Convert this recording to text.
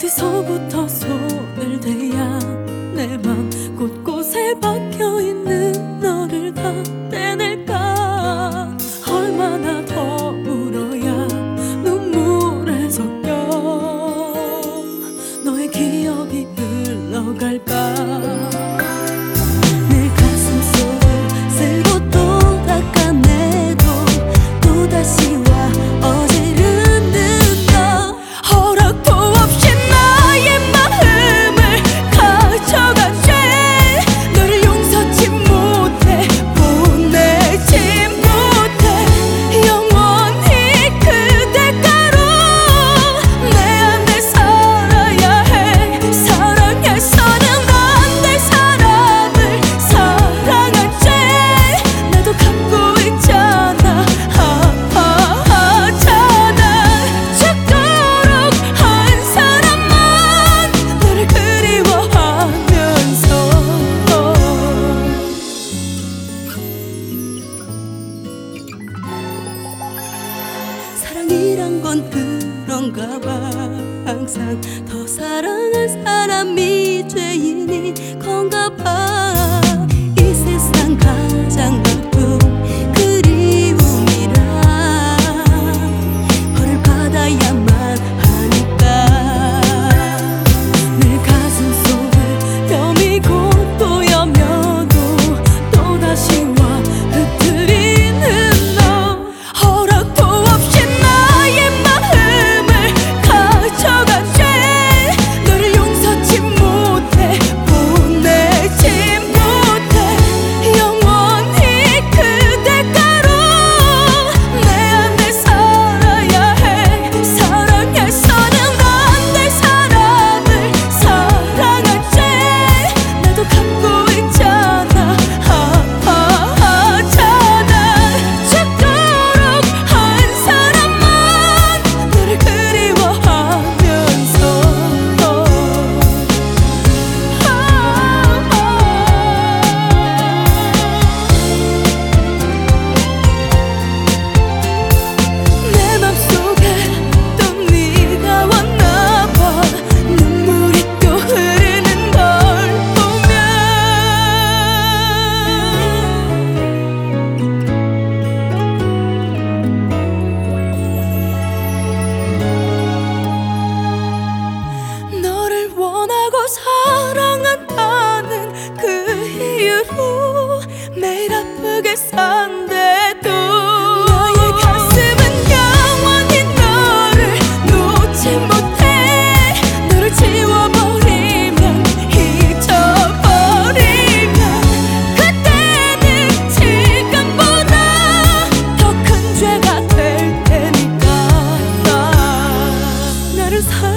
어디서부터 손을 대야 내 맘 곳곳에 박혀있는 너를 다 떼낼까. 얼마나 더 울어야 눈물에 섞여 너의 기억이 흘러갈까. 내 가슴 속을 쓸고 또 닦아내도 또다시 와 어지르는 너. 허락도 없이 나의 마음을 가져간 죄. 너를 용서치 못해 보내지 못해. 영원히 그대가로 내 안에 살아야 해. 사랑해서는 안 될 사람을 사랑한 죄. 나도 갖고 있잖아. 아파하잖아. 죽도록 한 사람만 너를 그리워하면서. 사랑이란 건 그런가 봐. 항상 더 사랑한 사람이 죄인이 건가 봐. 이 세상 가장 나쁜 그리움이라 벌을 받아야만 하니까. 내 가슴 속을 여미고 또 여며도 또다시 와 흩트리는 너. 허락도 없이 나의 마음을 가져간 죄. 너를 용서치 못해 보내지 못해. 영원히 그대가로 내 안에 살아야 해. 사랑해서는 안 될 사람을 사랑한 죄. 나도 갖고 있잖아. 아파하잖아. 죽도록 한 사람만 너를 그리워하면서. 내 맘속에 또 네가 왔나 봐. 눈물이 또 흐르는 걸 보면 너를 원하고 사랑한다는 그 이유로 매일 아프게 산대도 너의 가슴은 영원히 너를 놓지 못해. 너를 지워버리면 잊어버리면 그때는 지금보다 더 큰 죄가 될 테니까. 나를